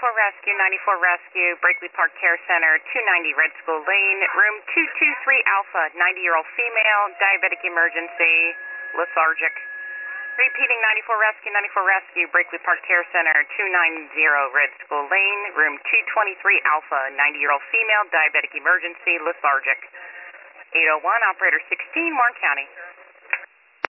Rescue, 94 Rescue, Brakely Park Care Center, 290 Red School Lane, room 223 Alpha, 90-year-old female, diabetic emergency, lethargic. Repeating, 94 Rescue, 94 Rescue, Brakely Park Care Center, 290 Red School Lane, room 223 Alpha, 90-year-old female, diabetic emergency, lethargic. 801, Operator 16, Warren County.